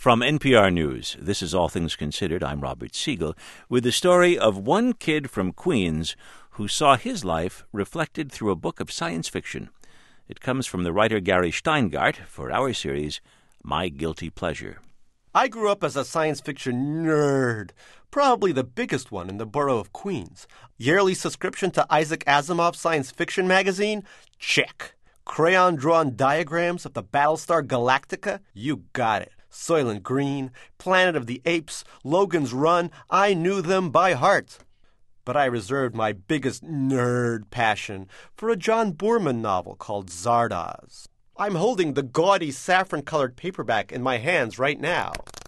From NPR News, this is All Things Considered. I'm Robert Siegel, with the story of one kid from Queens who saw his life reflected through a book of science fiction. It comes from the writer Gary Shteyngart for our series, My Guilty Pleasure. I grew up as a science fiction nerd, probably the biggest one in the borough of Queens. Yearly subscription to Isaac Asimov's science fiction magazine? Check. Crayon-drawn diagrams of the Battlestar Galactica? You got it. Soylent Green, Planet of the Apes, Logan's Run, I knew them by heart. But I reserved my biggest nerd passion for a John Boorman novel called Zardoz. I'm holding the gaudy saffron-colored paperback in my hands right now.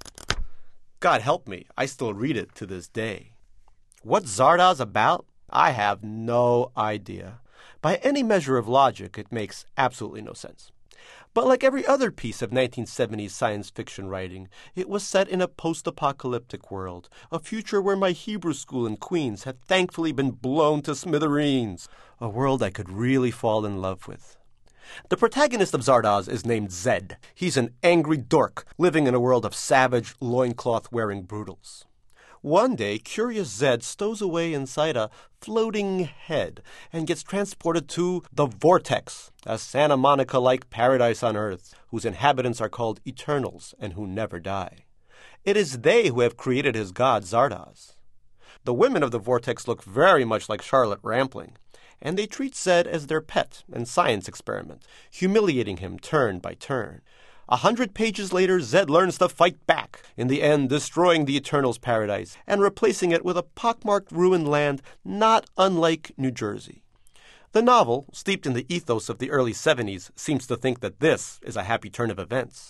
God help me, I still read it to this day. What's Zardoz about? I have no idea. By any measure of logic, it makes absolutely no sense. But like every other piece of 1970s science fiction writing, it was set in a post-apocalyptic world, a future where my Hebrew school in Queens had thankfully been blown to smithereens, a world I could really fall in love with. The protagonist of Zardoz is named Zed. He's an angry dork living in a world of savage, loincloth-wearing brutals. One day, curious Zed stows away inside a floating head and gets transported to the Vortex, a Santa Monica-like paradise on Earth, whose inhabitants are called Eternals and who never die. It is they who have created his god Zardoz. The women of the Vortex look very much like Charlotte Rampling, and they treat Zed as their pet and science experiment, humiliating him turn by turn. 100 pages later, Zed learns to fight back, in the end destroying the Eternals' paradise and replacing it with a pockmarked ruined land not unlike New Jersey. The novel, steeped in the ethos of the early 70s, seems to think that this is a happy turn of events.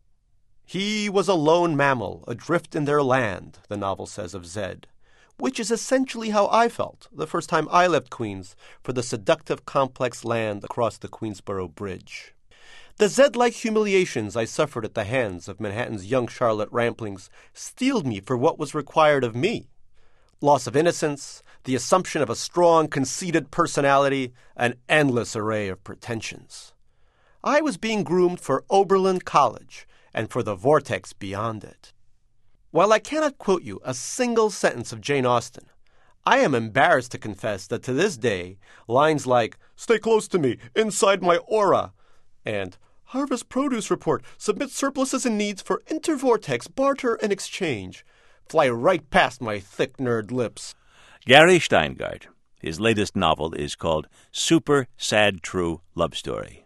He was a lone mammal, adrift in their land, the novel says of Zed, which is essentially how I felt the first time I left Queens for the seductive, complex land across the Queensboro Bridge. The Zed-like humiliations I suffered at the hands of Manhattan's young Charlotte Ramplings steeled me for what was required of me. Loss of innocence, the assumption of a strong, conceited personality, an endless array of pretensions. I was being groomed for Oberlin College and for the vortex beyond it. While I cannot quote you a single sentence of Jane Austen, I am embarrassed to confess that to this day, lines like, "Stay close to me, inside my aura," and "Harvest Produce Report, submit surpluses and needs for intervortex, barter, and exchange," fly right past my thick nerd lips. Gary Shteyngart. His latest novel is called Super Sad True Love Story.